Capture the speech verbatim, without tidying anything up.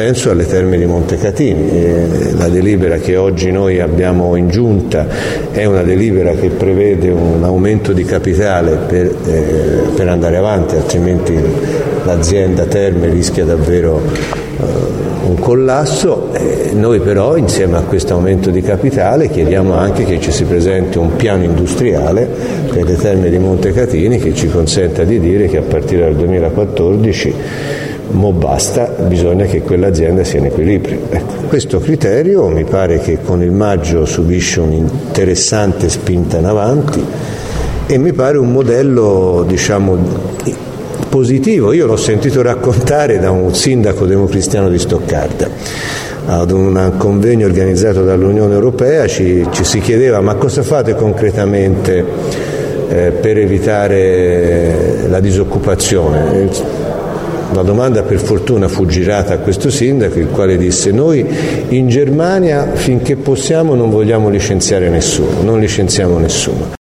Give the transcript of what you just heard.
penso alle Terme di Montecatini. Eh, la delibera che oggi noi abbiamo in giunta è una delibera che prevede un aumento di capitale per, eh, per andare avanti, altrimenti l'azienda Terme rischia davvero eh, un collasso. Eh, noi però insieme a questo aumento di capitale chiediamo anche che ci si presenti un piano industriale per le Terme di Montecatini che ci consenta di dire che a partire dal duemilaquattordici mo basta, bisogna che quell'azienda sia in equilibrio. Ecco, questo criterio mi pare che con il maggio subisce un'interessante spinta in avanti e mi pare un modello, diciamo, positivo. Io l'ho sentito raccontare da un sindaco democristiano di Stoccarda. Ad un convegno organizzato dall'Unione Europea ci, ci si chiedeva: ma cosa fate concretamente eh, per evitare la disoccupazione? La domanda per fortuna fu girata a questo sindaco, il quale disse: noi in Germania finché possiamo non vogliamo licenziare nessuno, non licenziamo nessuno.